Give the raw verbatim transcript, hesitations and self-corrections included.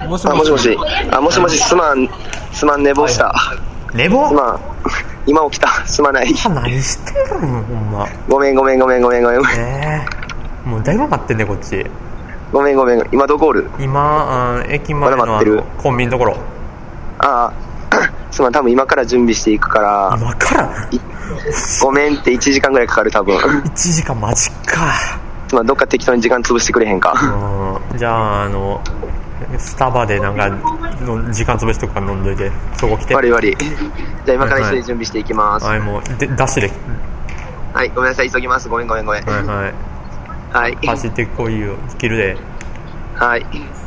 もしもし。 あ、もしもし。あ、もしもし、すまん、すまん、寝坊した。 寝坊？ すまん。今起きた。すまない。 何してるのほんま。 ごめんごめんごめんごめんごめん。 えー、もうだいぶ待ってんねこっち。 ごめんごめん。今どこおる？ 今、あ駅前のまだ待ってるあのコンビニのところ。 ああ、すまん、多分今から準備していくから。 今から？ ごめんっていちじかんぐらいかかる多分。 いちじかんマジか。 すまん、どっか適当に時間潰してくれへんか。 うん。じゃあ、あの、スタバでなんかの時間潰しとか飲んどいて、そこ来て。 悪い悪い。じゃあ今から一緒に準備していきます。 はい、もう、で、ダッシュで。 はい、ごめんなさい、急ぎます。ごめんごめんごめん。 はいはい。 はい。 走ってこいよ。切るで。 はい。